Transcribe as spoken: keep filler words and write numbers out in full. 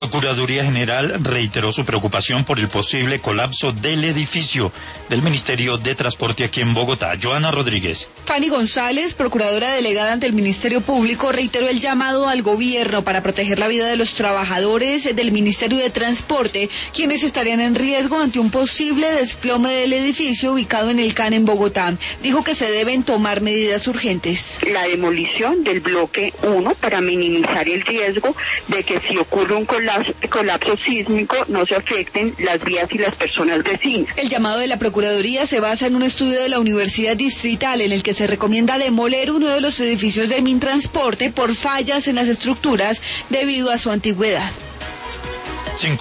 La Procuraduría General reiteró su preocupación por el posible colapso del edificio del Ministerio de Transporte aquí en Bogotá. Joana Rodríguez. Fanny González, procuradora delegada ante el Ministerio Público, reiteró el llamado al gobierno para proteger la vida de los trabajadores del Ministerio de Transporte, quienes estarían en riesgo ante un posible desplome del edificio ubicado en el C A N en Bogotá. Dijo que se deben tomar medidas urgentes. La demolición del bloque uno para minimizar el riesgo de que si ocurre un colapso colapso sísmico no se afecten las vías y las personas vecinas. El llamado de la Procuraduría se basa en un estudio de la Universidad Distrital en el que se recomienda demoler uno de los edificios de Mintransporte por fallas en las estructuras debido a su antigüedad.